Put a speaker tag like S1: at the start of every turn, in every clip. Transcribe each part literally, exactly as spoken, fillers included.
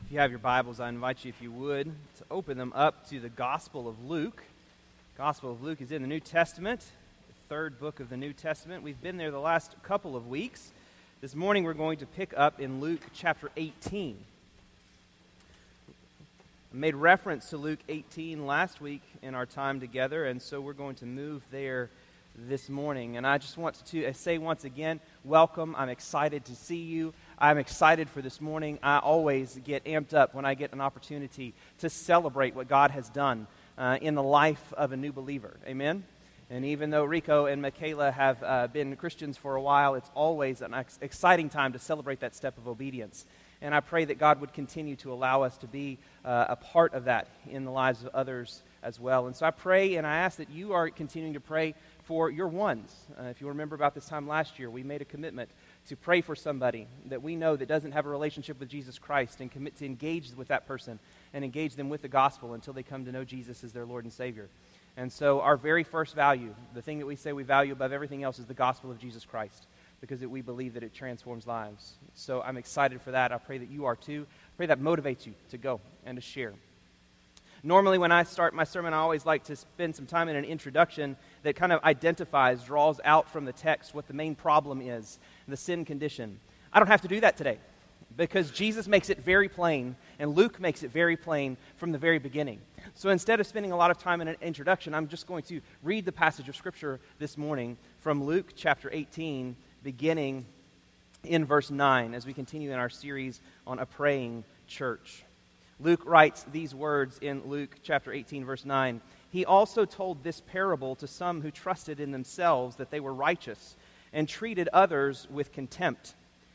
S1: If you have your Bibles, I invite you, if you would, to open them up to the Gospel of Luke. Gospel of Luke is in the New Testament, the third book of the New Testament. We've been there the last couple of weeks. This morning we're going to pick up in Luke chapter eighteen. I made reference to Luke eighteen last week in our time together, and so we're going to move there this morning. And I just want to say once again, welcome. I'm excited to see you. I'm excited for this morning. I always get amped up when I get an opportunity to celebrate what God has done uh, in the life of a new believer. Amen? And even though Rico and Michaela have uh, been Christians for a while, it's always an ex- exciting time to celebrate that step of obedience. And I pray that God would continue to allow us to be uh, a part of that in the lives of others as well. And so I pray and I ask that you are continuing to pray for your ones. Uh, if you remember about this time last year, we made a commitment to pray for somebody that we know that doesn't have a relationship with Jesus Christ and commit to engage with that person and engage them with the gospel until they come to know Jesus as their Lord and Savior. And so our very first value, the thing that we say we value above everything else, is the gospel of Jesus Christ, because it, we believe that it transforms lives. So I'm excited for that. I pray that you are too. I pray that motivates you to go and to share. Normally when I start my sermon, I always like to spend some time in an introduction that kind of identifies, draws out from the text what the main problem is, the sin condition. I don't have to do that today because Jesus makes it very plain and Luke makes it very plain from the very beginning. So instead of spending a lot of time in an introduction, I'm just going to read the passage of Scripture this morning from Luke chapter eighteen, beginning in verse nine, as we continue in our series on a praying church. Luke writes these words in Luke chapter eighteen, verse nine. He also told this parable to some who trusted in themselves that they were righteous and treated others with contempt.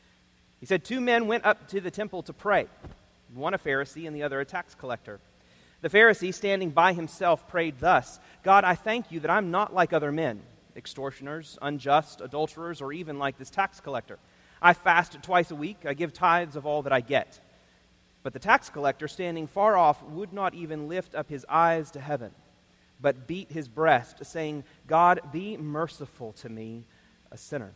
S1: He said, two men went up to the temple to pray, one a Pharisee and the other a tax collector. The Pharisee, standing by himself, prayed thus, God, I thank you that I'm not like other men, extortioners, unjust, adulterers, or even like this tax collector. I fast twice a week, I give tithes of all that I get. But the tax collector, standing far off, would not even lift up his eyes to heaven, but beat his breast, saying, God, be merciful to me, a sinner.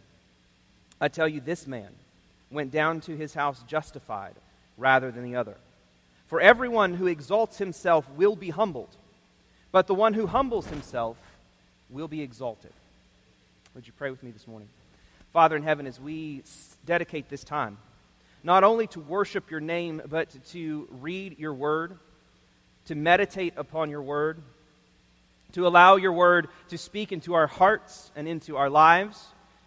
S1: I tell you, this man went down to his house justified rather than the other. For everyone who exalts himself will be humbled, but the one who humbles himself will be exalted. Would you pray with me this morning? Father in heaven, as we dedicate this time, not only to worship your name, but to read your word, to meditate upon your word, to allow your word to speak into our hearts and into our lives,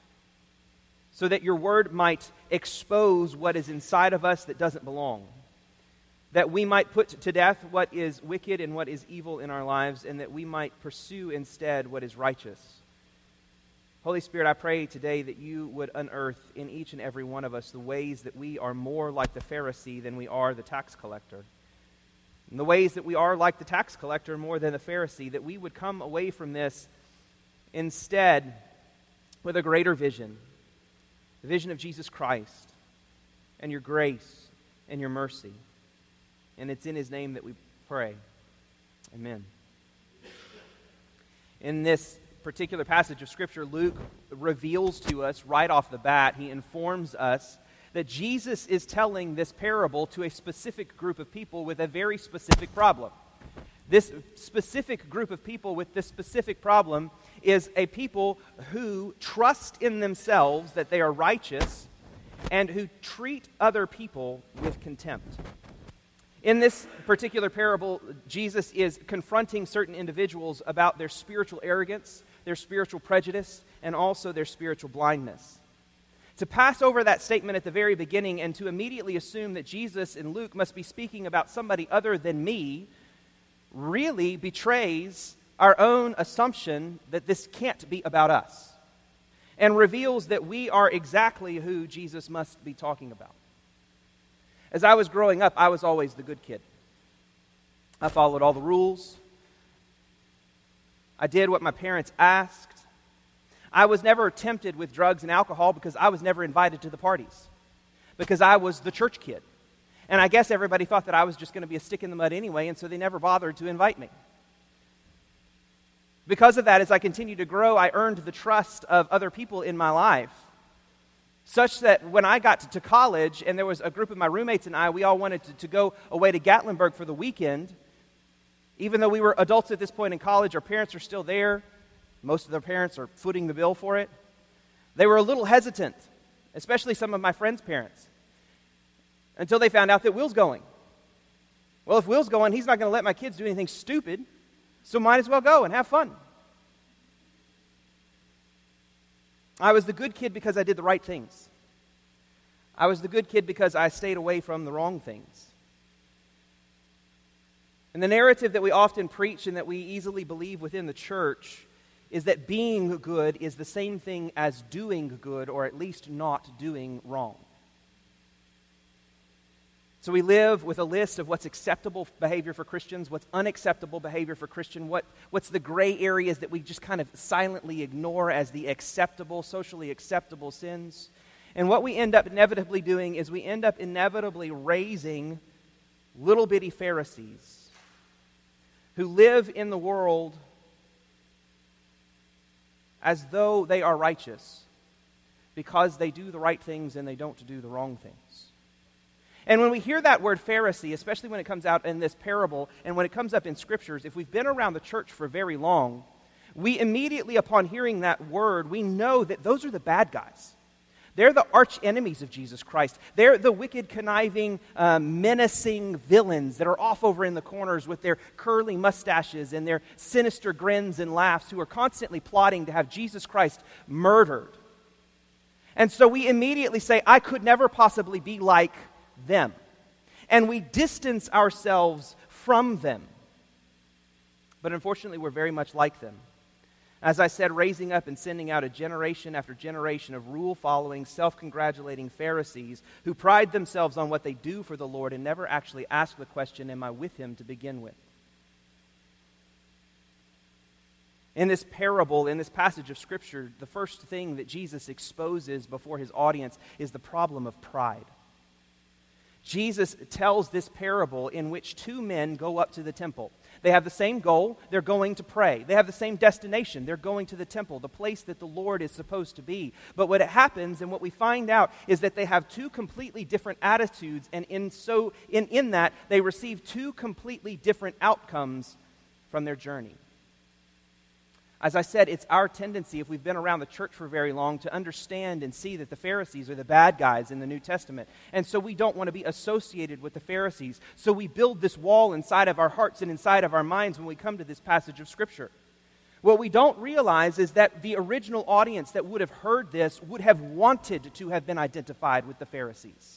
S1: so that your word might expose what is inside of us that doesn't belong, that we might put to death what is wicked and what is evil in our lives, and that we might pursue instead what is righteous. Holy Spirit, I pray today that you would unearth in each and every one of us the ways that we are more like the Pharisee than we are the tax collector. And the ways that we are like the tax collector more than the Pharisee, that we would come away from this instead with a greater vision, the vision of Jesus Christ and your grace and your mercy. And it's in his name that we pray. Amen. In this particular passage of Scripture, Luke reveals to us right off the bat, he informs us that Jesus is telling this parable to a specific group of people with a very specific problem. This specific group of people with this specific problem is a people who trust in themselves that they are righteous and who treat other people with contempt. In this particular parable, Jesus is confronting certain individuals about their spiritual arrogance, their spiritual prejudice, and also their spiritual blindness. To pass over that statement at the very beginning and to immediately assume that Jesus in Luke must be speaking about somebody other than me really betrays our own assumption that this can't be about us, and reveals that we are exactly who Jesus must be talking about. As I was growing up, I was always the good kid. I followed all the rules. I did what my parents asked. I was never tempted with drugs and alcohol because I was never invited to the parties, because I was the church kid. And I guess everybody thought that I was just going to be a stick in the mud anyway, and so they never bothered to invite me. Because of that, as I continued to grow, I earned the trust of other people in my life. Such that when I got to, to college and there was a group of my roommates and I, we all wanted to, to go away to Gatlinburg for the weekend. Even though we were adults at this point in college, our parents are still there. Most of their parents are footing the bill for it. They were a little hesitant, especially some of my friends' parents, until they found out that Will's going. Well, if Will's going, he's not going to let my kids do anything stupid, so might as well go and have fun. I was the good kid because I did the right things. I was the good kid because I stayed away from the wrong things. And the narrative that we often preach and that we easily believe within the church is that being good is the same thing as doing good, or at least not doing wrong. So we live with a list of what's acceptable behavior for Christians, what's unacceptable behavior for Christian, what, what's the gray areas that we just kind of silently ignore as the acceptable, socially acceptable sins. And what we end up inevitably doing is we end up inevitably raising little bitty Pharisees who live in the world as though they are righteous because they do the right things and they don't do the wrong things. And when we hear that word Pharisee, especially when it comes out in this parable and when it comes up in scriptures, if we've been around the church for very long, we immediately upon hearing that word, we know that those are the bad guys. They're the arch enemies of Jesus Christ. They're the wicked, conniving, uh, menacing villains that are off over in the corners with their curly mustaches and their sinister grins and laughs, who are constantly plotting to have Jesus Christ murdered. And so we immediately say, I could never possibly be like them. And we distance ourselves from them. But unfortunately, we're very much like them. As I said, raising up and sending out a generation after generation of rule-following, self-congratulating Pharisees who pride themselves on what they do for the Lord and never actually ask the question, am I with Him to begin with? In this parable, in this passage of Scripture, the first thing that Jesus exposes before His audience is the problem of pride. Jesus tells this parable in which two men go up to the temple. They have the same goal. They're going to pray. They have the same destination. They're going to the temple, the place that the Lord is supposed to be. But what happens and what we find out is that they have two completely different attitudes, and in so in, in that they receive two completely different outcomes from their journey. As I said, it's our tendency, if we've been around the church for very long, to understand and see that the Pharisees are the bad guys in the New Testament. And so we don't want to be associated with the Pharisees. So we build this wall inside of our hearts and inside of our minds when we come to this passage of Scripture. What we don't realize is that the original audience that would have heard this would have wanted to have been identified with the Pharisees.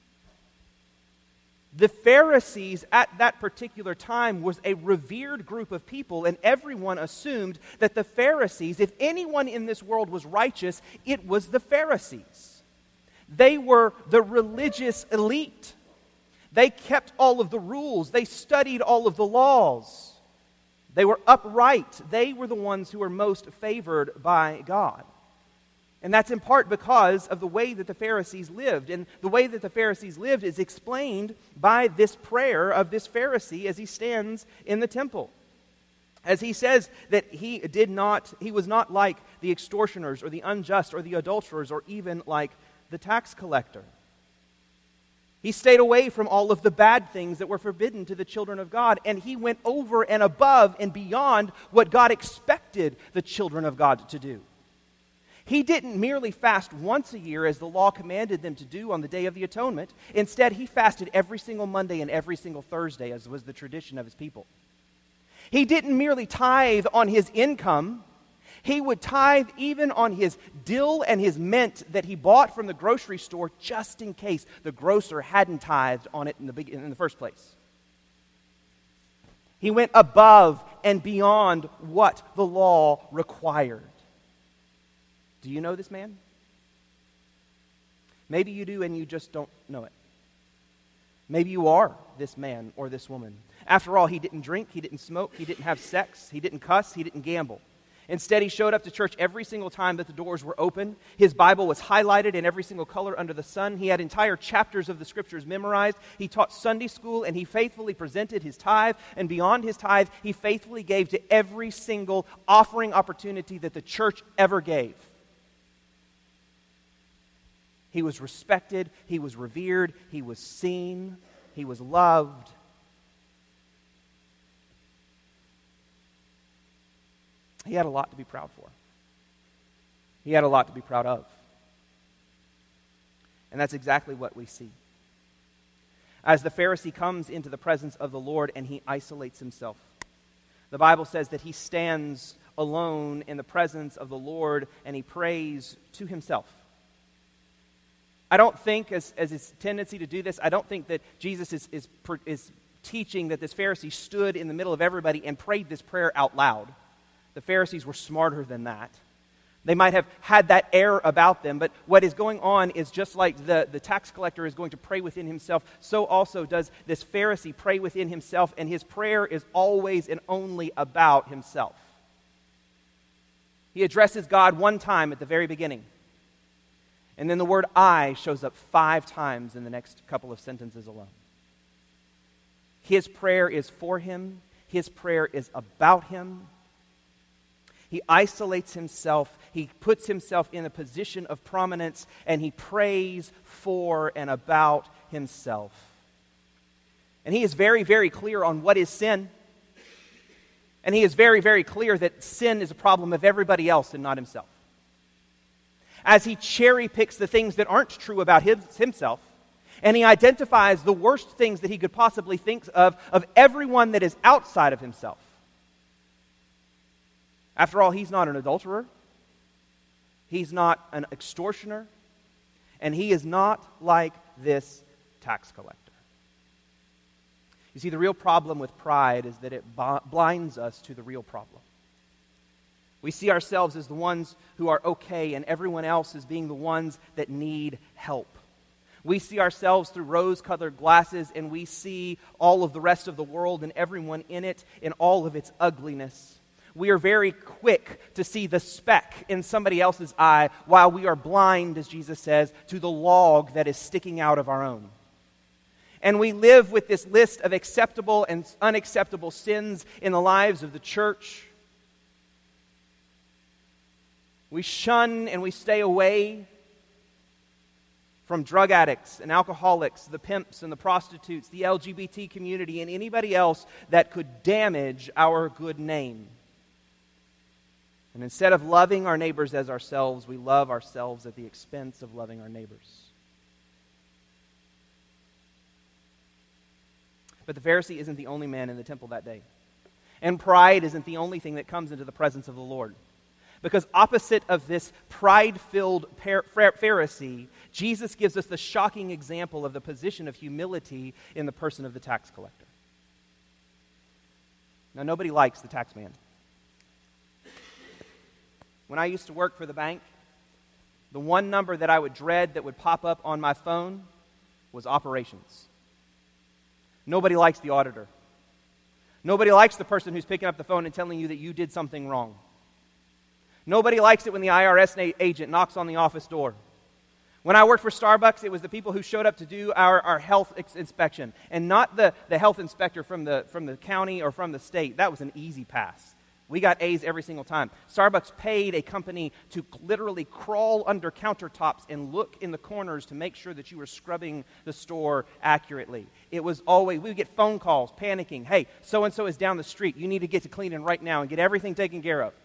S1: The Pharisees at that particular time was a revered group of people, and everyone assumed that the Pharisees, if anyone in this world was righteous, it was the Pharisees. They were the religious elite. They kept all of the rules. They studied all of the laws. They were upright. They were the ones who were most favored by God. And that's in part because of the way that the Pharisees lived. And the way that the Pharisees lived is explained by this prayer of this Pharisee as he stands in the temple. As he says that he did not, he was not like the extortioners or the unjust or the adulterers or even like the tax collector. He stayed away from all of the bad things that were forbidden to the children of God, and he went over and above and beyond what God expected the children of God to do. He didn't merely fast once a year as the law commanded them to do on the Day of the Atonement. Instead, he fasted every single Monday and every single Thursday, as was the tradition of his people. He didn't merely tithe on his income. He would tithe even on his dill and his mint that he bought from the grocery store just in case the grocer hadn't tithed on it in the, big, in the first place. He went above and beyond what the law required. Do you know this man? Maybe you do and you just don't know it. Maybe you are this man or this woman. After all, he didn't drink, he didn't smoke, he didn't have sex, he didn't cuss, he didn't gamble. Instead, he showed up to church every single time that the doors were open. His Bible was highlighted in every single color under the sun. He had entire chapters of the Scriptures memorized. He taught Sunday school, and he faithfully presented his tithe. And beyond his tithe, he faithfully gave to every single offering opportunity that the church ever gave. He was respected, he was revered, he was seen, he was loved. He had a lot to be proud for. He had a lot to be proud of. And that's exactly what we see. As the Pharisee comes into the presence of the Lord and he isolates himself, the Bible says that he stands alone in the presence of the Lord and he prays to himself. I don't think, as, as his tendency to do this, I don't think that Jesus is, is, is teaching that this Pharisee stood in the middle of everybody and prayed this prayer out loud. The Pharisees were smarter than that. They might have had that air about them, but what is going on is just like the, the tax collector is going to pray within himself, so also does this Pharisee pray within himself, and his prayer is always and only about himself. He addresses God one time at the very beginning, and then the word I shows up five times in the next couple of sentences alone. His prayer is for him. His prayer is about him. He isolates himself, he puts himself in a position of prominence, and he prays for and about himself. And he is very, very clear on what is sin. And he is very, very clear that sin is a problem of everybody else and not himself. As he cherry picks the things that aren't true about his, himself, and he identifies the worst things that he could possibly think of, of everyone that is outside of himself. After all, he's not an adulterer, he's not an extortioner, and he is not like this tax collector. You see, the real problem with pride is that it b- blinds us to the real problem. We see ourselves as the ones who are okay, and everyone else as being the ones that need help. We see ourselves through rose-colored glasses, and we see all of the rest of the world and everyone in it in all of its ugliness. We are very quick to see the speck in somebody else's eye while we are blind, as Jesus says, to the log that is sticking out of our own. And we live with this list of acceptable and unacceptable sins in the lives of the church. We shun and we stay away from drug addicts and alcoholics, the pimps and the prostitutes, the L G B T community, and anybody else that could damage our good name. And instead of loving our neighbors as ourselves, we love ourselves at the expense of loving our neighbors. But the Pharisee isn't the only man in the temple that day. And pride isn't the only thing that comes into the presence of the Lord. Because opposite of this pride-filled Pharisee, Jesus gives us the shocking example of the position of humility in the person of the tax collector. Now, nobody likes the tax man. When I used to work for the bank, the one number that I would dread that would pop up on my phone was operations. Nobody likes the auditor. Nobody likes the person who's picking up the phone and telling you that you did something wrong. Nobody likes it when the I R S agent knocks on the office door. When I worked for Starbucks, it was the people who showed up to do our, our health ex- inspection, and not the, the health inspector from the, from the county or from the state. That was an easy pass. We got A's every single time. Starbucks paid a company to literally crawl under countertops and look in the corners to make sure that you were scrubbing the store accurately. It was always, we would get phone calls, panicking. Hey, so-and-so is down the street. You need to get to cleaning right now and get everything taken care of.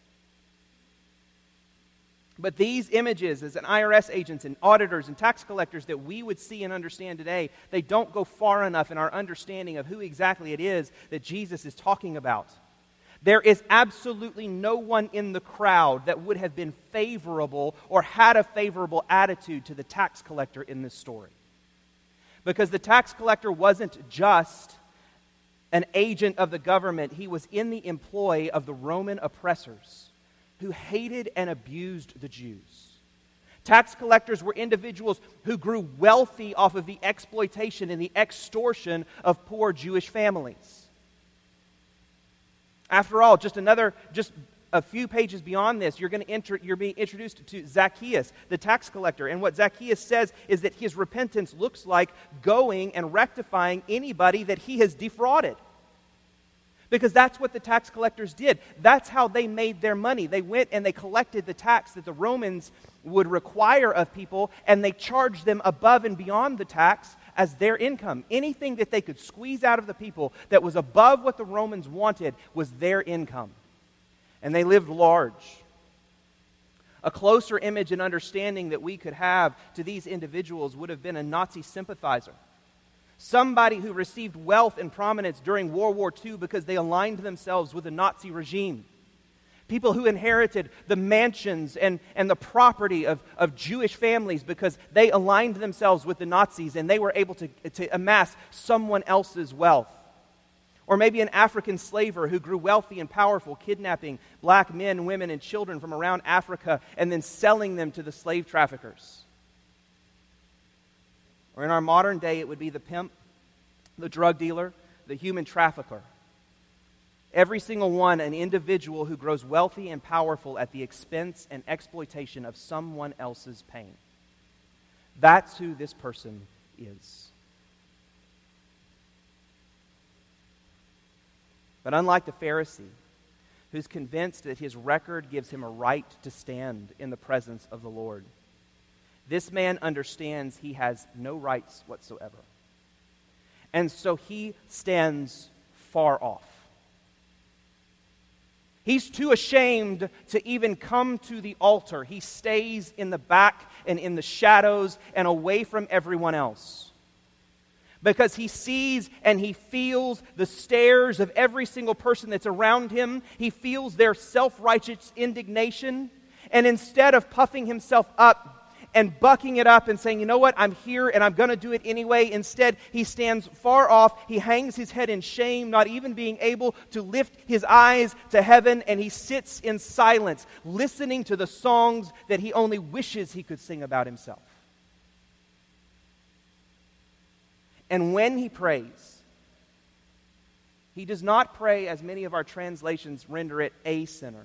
S1: But these images as an I R S agents and auditors and tax collectors that we would see and understand today, they don't go far enough in our understanding of who exactly it is that Jesus is talking about. There is absolutely no one in the crowd that would have been favorable or had a favorable attitude to the tax collector in this story. Because the tax collector wasn't just an agent of the government, he was in the employ of the Roman oppressors who hated and abused the Jews. Tax collectors were individuals who grew wealthy off of the exploitation and the extortion of poor Jewish families. After all, just another, just a few pages beyond this, you're going to enter, you're being introduced to Zacchaeus, the tax collector. And what Zacchaeus says is that his repentance looks like going and rectifying anybody that he has defrauded. Because that's what the tax collectors did. That's how they made their money. They went and they collected the tax that the Romans would require of people, and they charged them above and beyond the tax as their income. Anything that they could squeeze out of the people that was above what the Romans wanted was their income. And they lived large. A closer image and understanding that we could have to these individuals would have been a Nazi sympathizer. Somebody who received wealth and prominence during World War Two because they aligned themselves with the Nazi regime. People who inherited the mansions and, and the property of, of Jewish families because they aligned themselves with the Nazis and they were able to, to amass someone else's wealth. Or maybe an African slaver who grew wealthy and powerful, kidnapping black men, women, and children from around Africa and then selling them to the slave traffickers. Or in our modern day, it would be the pimp, the drug dealer, the human trafficker. Every single one, an individual who grows wealthy and powerful at the expense and exploitation of someone else's pain. That's who this person is. But unlike the Pharisee, who's convinced that his record gives him a right to stand in the presence of the Lord, this man understands he has no rights whatsoever. And so he stands far off. He's too ashamed to even come to the altar. He stays in the back and in the shadows and away from everyone else. Because he sees and he feels the stares of every single person that's around him. He feels their self-righteous indignation. And instead of puffing himself up and bucking it up and saying, you know what, I'm here and I'm going to do it anyway. Instead, he stands far off. He hangs his head in shame, not even being able to lift his eyes to heaven. And he sits in silence, listening to the songs that he only wishes he could sing about himself. And when he prays, he does not pray as many of our translations render it, a sinner.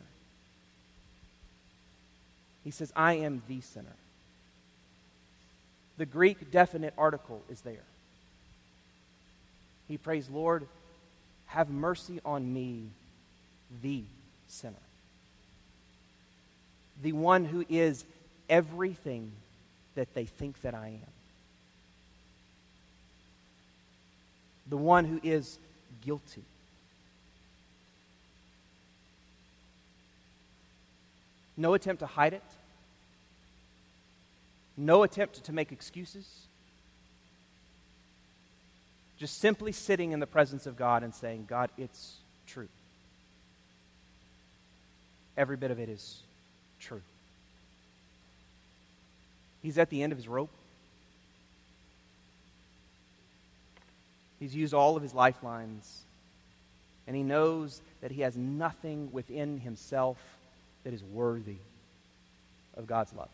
S1: He says, I am the sinner. The Greek definite article is there. He prays, Lord, have mercy on me, the sinner. The one who is everything that they think that I am. The one who is guilty. No attempt to hide it. No attempt to make excuses. Just simply sitting in the presence of God and saying, God, it's true. Every bit of it is true. He's at the end of his rope. He's used all of his lifelines. And he knows that he has nothing within himself that is worthy of God's love.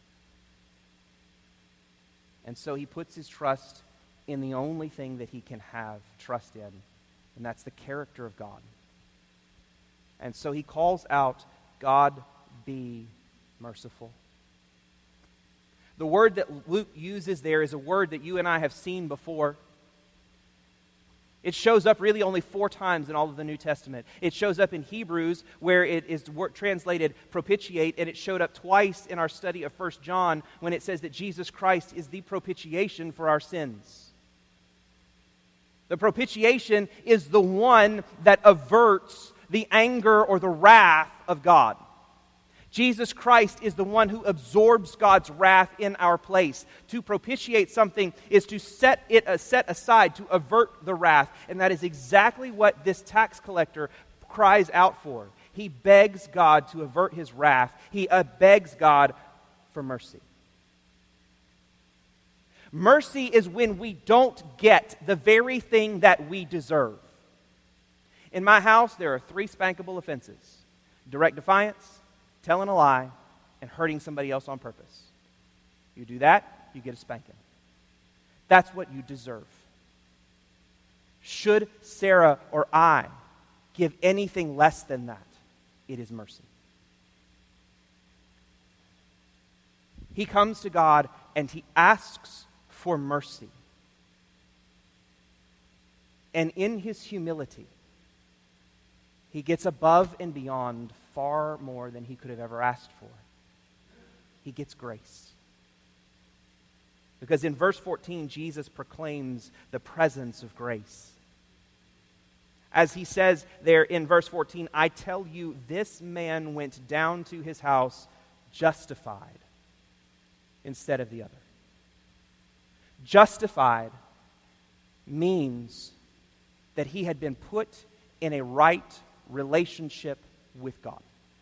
S1: And so he puts his trust in the only thing that he can have trust in, and that's the character of God. And so he calls out, God, be merciful. The word that Luke uses there is a word that you and I have seen before. It shows up really only four times in all of the New Testament. It shows up in Hebrews, where it is translated propitiate, and it showed up twice in our study of First John when it says that Jesus Christ is the propitiation for our sins. The propitiation is the one that averts the anger or the wrath of God. Jesus Christ is the one who absorbs God's wrath in our place. To propitiate something is to set it uh, set aside, to avert the wrath. And that is exactly what this tax collector cries out for. He begs God to avert his wrath. He uh, begs God for mercy. Mercy is when we don't get the very thing that we deserve. In my house, there are three spankable offenses: direct defiance, telling a lie, and hurting somebody else on purpose. You do that, you get a spanking. That's what you deserve. Should Sarah or I give anything less than that, it is mercy. He comes to God and he asks for mercy. And in his humility, he gets above and beyond far more than he could have ever asked for. he gets grace. Because in verse fourteen, Jesus proclaims the presence of grace. As he says there in verse fourteen, I tell you, this man went down to his house justified instead of the other. Justified means that he had been put in a right relationship with God.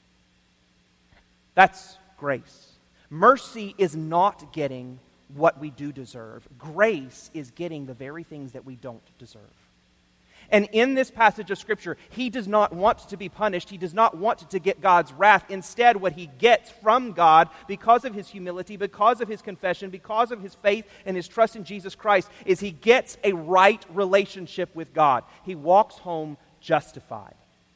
S1: That's grace. Mercy is not getting what we do deserve. Grace is getting the very things that we don't deserve. And in this passage of Scripture, he does not want to be punished. He does not want to get God's wrath. Instead, what he gets from God, because of his humility, because of his confession, because of his faith and his trust in Jesus Christ, is he gets a right relationship with God. He walks home justified.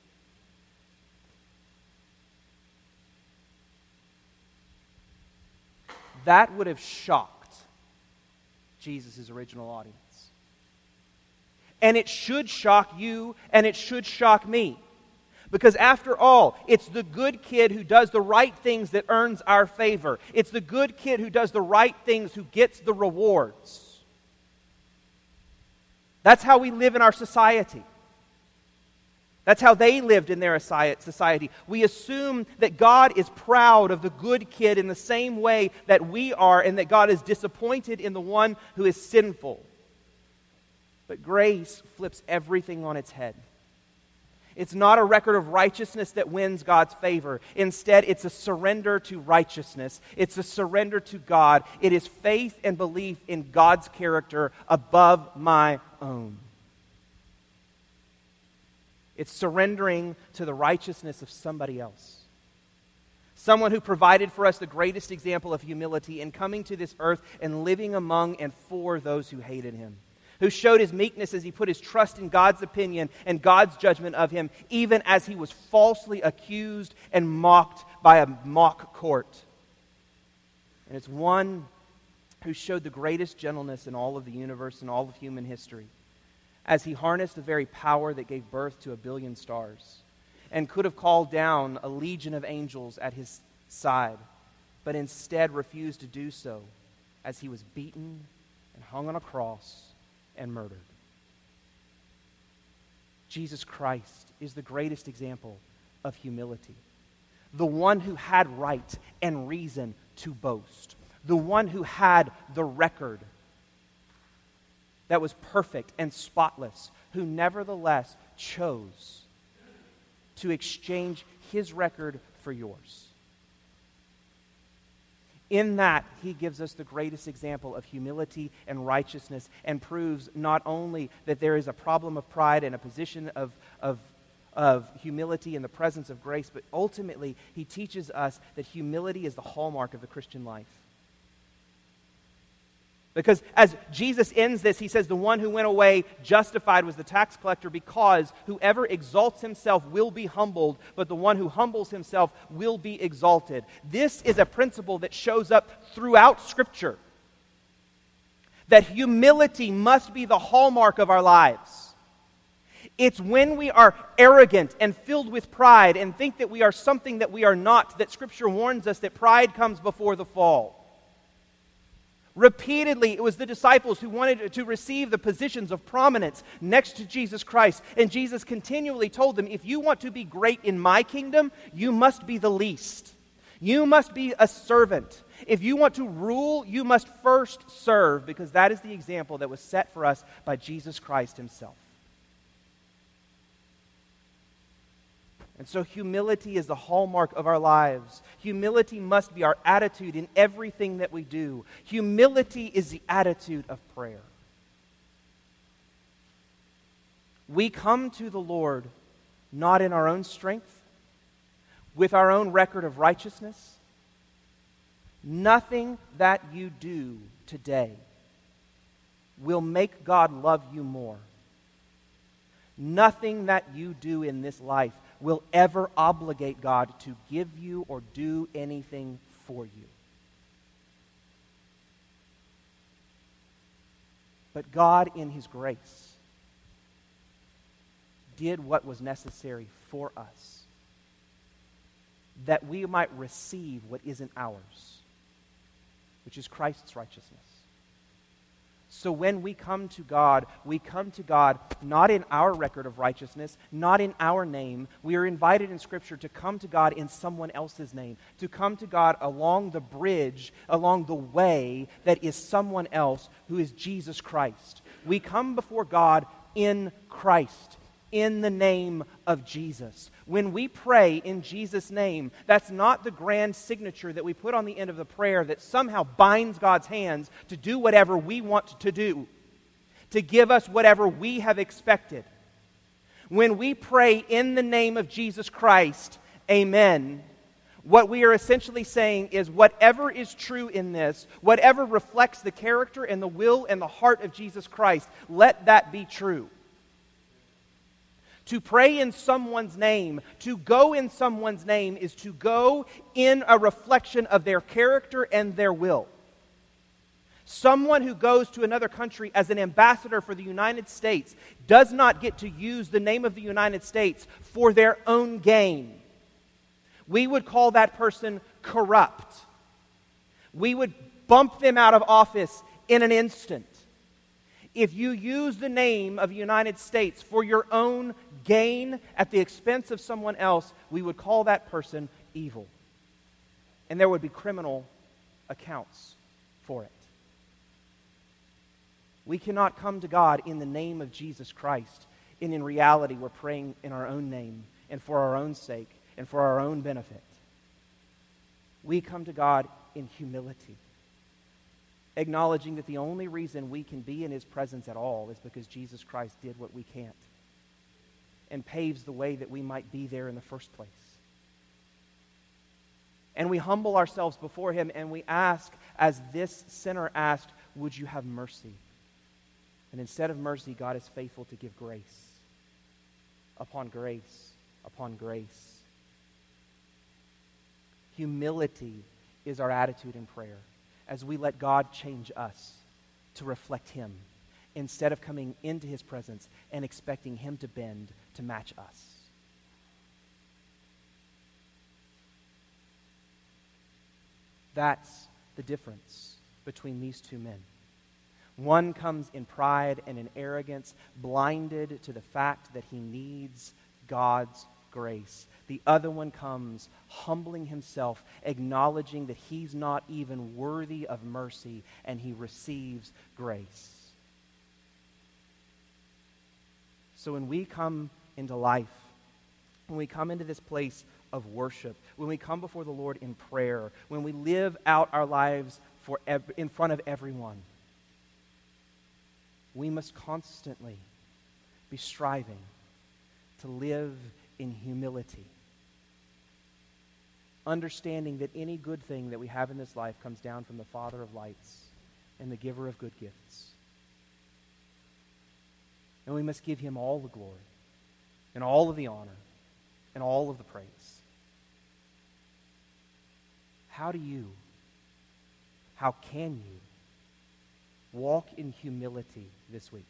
S1: That would have shocked Jesus' original audience. And it should shock you, and it should shock me. Because after all, it's the good kid who does the right things that earns our favor. It's the good kid who does the right things who gets the rewards. That's how we live in our society. That's how they lived in their society. We assume that God is proud of the good kid in the same way that we are, and that God is disappointed in the one who is sinful. But grace flips everything on its head. It's not a record of righteousness that wins God's favor. Instead, it's a surrender to righteousness. It's a surrender to God. It is faith and belief in God's character above my own. It's surrendering to the righteousness of somebody else. Someone who provided for us the greatest example of humility in coming to this earth and living among and for those who hated him. Who showed his meekness as he put his trust in God's opinion and God's judgment of him, even as he was falsely accused and mocked by a mock court. And it's one who showed the greatest gentleness in all of the universe and all of human history, as he harnessed the very power that gave birth to a billion stars, and could have called down a legion of angels at his side, but instead refused to do so, as he was beaten and hung on a cross and murdered. Jesus Christ is the greatest example of humility. The one who had right and reason to boast. The one who had the record that was perfect and spotless, who nevertheless chose to exchange his record for yours. In that, he gives us the greatest example of humility and righteousness, and proves not only that there is a problem of pride and a position of, of, of humility in the presence of grace, but ultimately he teaches us that humility is the hallmark of the Christian life. Because as Jesus ends this, he says, the one who went away justified was the tax collector, because whoever exalts himself will be humbled, but the one who humbles himself will be exalted. This is a principle that shows up throughout Scripture. That humility must be the hallmark of our lives. It's when we are arrogant and filled with pride and think that we are something that we are not, that Scripture warns us that pride comes before the fall. Repeatedly, it was the disciples who wanted to receive the positions of prominence next to Jesus Christ. And Jesus continually told them, if you want to be great in my kingdom, you must be the least. You must be a servant. If you want to rule, you must first serve, because that is the example that was set for us by Jesus Christ himself. And so humility is the hallmark of our lives. Humility must be our attitude in everything that we do. Humility is the attitude of prayer. We come to the Lord not in our own strength, with our own record of righteousness. Nothing that you do today will make God love you more. Nothing that you do in this life will ever obligate God to give you or do anything for you. But God, in his grace, did what was necessary for us, that we might receive what isn't ours. which is Christ's righteousness. So when we come to God, we come to God not in our record of righteousness, not in our name. We are invited in Scripture to come to God in someone else's name, to come to God along the bridge, along the way that is someone else who is Jesus Christ. We come before God in Christ, in the name of Jesus. When we pray in Jesus' name, that's not the grand signature that we put on the end of the prayer that somehow binds God's hands to do whatever we want to do, to give us whatever we have expected. When we pray in the name of Jesus Christ, amen, what we are essentially saying is whatever is true in this, whatever reflects the character and the will and the heart of Jesus Christ, let that be true. To pray in someone's name, to go in someone's name, is to go in a reflection of their character and their will. Someone who goes to another country as an ambassador for the United States does not get to use the name of the United States for their own gain. We would call that person corrupt. We would bump them out of office in an instant. If you use the name of the United States for your own gain at the expense of someone else, we would call that person evil. And there would be criminal accounts for it. We cannot come to God in the name of Jesus Christ, and in reality we're praying in our own name and for our own sake and for our own benefit. We come to God in humility, acknowledging that the only reason we can be in His presence at all is because Jesus Christ did what we can't and paves the way that we might be there in the first place. And we humble ourselves before Him and we ask, as this sinner asked, would you have mercy? And instead of mercy, God is faithful to give grace upon grace upon grace. Humility is our attitude in prayer, as we let God change us to reflect Him, instead of coming into His presence and expecting Him to bend to match us. That's the difference between these two men. One comes in pride and in arrogance, blinded to the fact that he needs God's grace. The other one comes humbling himself, acknowledging that he's not even worthy of mercy, and he receives grace. So when we come into life, when we come into this place of worship, when we come before the Lord in prayer, when we live out our lives for ev- in front of everyone, we must constantly be striving to live in humility, understanding that any good thing that we have in this life comes down from the Father of lights and the giver of good gifts. And we must give Him all the glory and all of the honor and all of the praise. How do you, how can you walk in humility this week?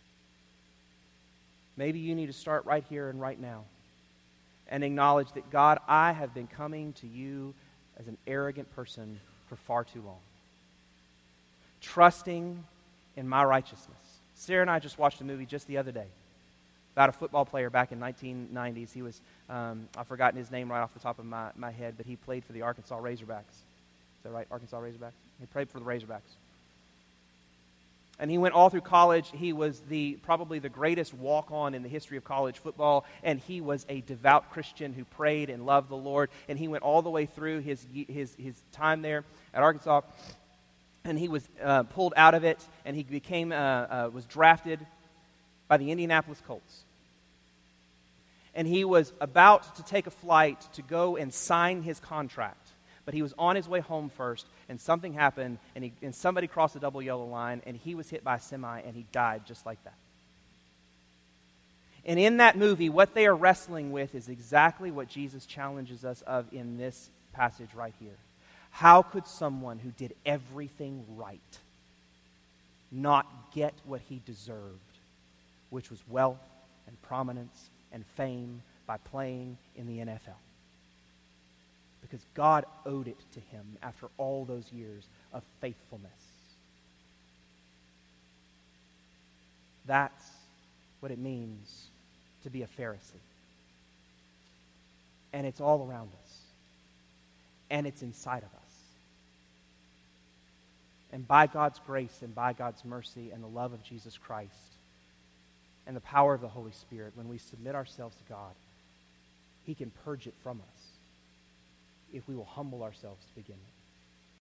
S1: Maybe you need to start right here and right now and acknowledge that, God, I have been coming to you as an arrogant person for far too long, trusting in my righteousness. Sarah and I just watched a movie just the other day about a football player back in nineteen nineties. He was, um, I've forgotten his name right off the top of my, my head, but he played for the Arkansas Razorbacks. Is that right? Arkansas Razorbacks? He played for the Razorbacks. And he went all through college. He was the probably the greatest walk-on in the history of college football, and he was a devout Christian who prayed and loved the Lord. And he went all the way through his his his time there at Arkansas, and he was uh, pulled out of it, and he became uh, uh, was drafted by the Indianapolis Colts. And he was about to take a flight to go and sign his contract. But he was on his way home first, and something happened, and, he, and somebody crossed the double yellow line, and he was hit by a semi, and he died just like that. And in that movie, what they are wrestling with is exactly what Jesus challenges us of in this passage right here. How could someone who did everything right not get what he deserved, which was wealth and prominence and fame by playing in the N F L? because God owed it to him after all those years of faithfulness. That's what it means to be a Pharisee. And it's all around us. And it's inside of us. And by God's grace and by God's mercy and the love of Jesus Christ and the power of the Holy Spirit, when we submit ourselves to God, he can purge it from us if we will humble ourselves to begin with.